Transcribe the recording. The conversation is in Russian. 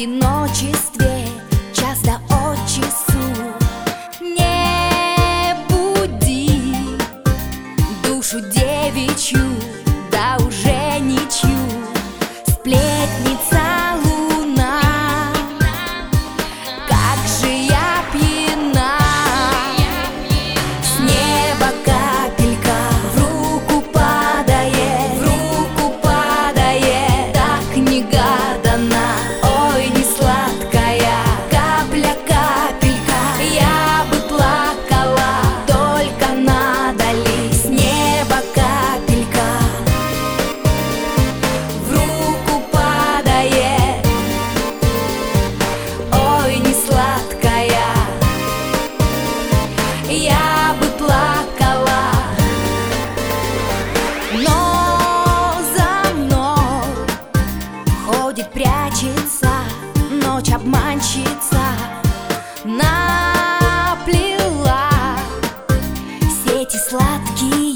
одиночестве час да от часу. Не буди душу девичью, да уже ничью. Сплетница луна, как же я пьяна. С неба капелька в руку падает, так негаданно. Ой, не сладкая капля, капелька, я бы плакала, только надо ли. С неба капелька в руку падает, ой, не сладкая, я бы плакала. Но за мной ходит, прячется ночь обманщица, наплела сети сладкие.